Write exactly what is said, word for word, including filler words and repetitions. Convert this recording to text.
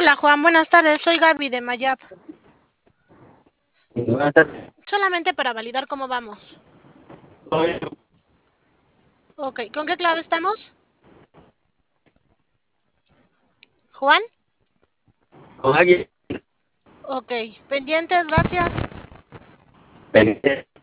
Hola Juan, buenas tardes, soy Gaby de Mayap. Buenas tardes. Solamente para validar cómo vamos. Soy Ok, ¿con qué clave estamos? Juan. con alguien Ok, pendientes, gracias. pendiente.